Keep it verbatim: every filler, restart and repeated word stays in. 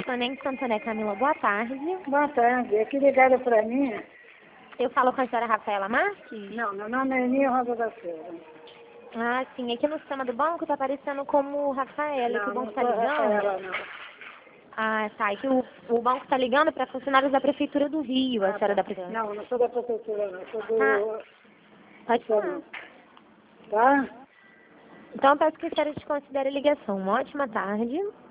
Tenente Santané Camila, boa tarde. Boa tarde. Aqui ligada para mim. Eu falo com a senhora Rafaela Marques? Não, meu nome é Eninha Rosa da Silva. Ah, sim. Aqui no sistema do banco tá aparecendo como Rafaela, que o Não, banco não tá sou ligando. Rafaela, não. Ah, tá. É que o, o banco tá ligando para funcionários da Prefeitura do Rio, a Ah, senhora tá. da Prefeitura. Não, não sou da prefeitura, não. Sou do... Tá. Pode falar. Tá? Então eu peço que a senhora desconsidere a ligação. Uma ótima tarde.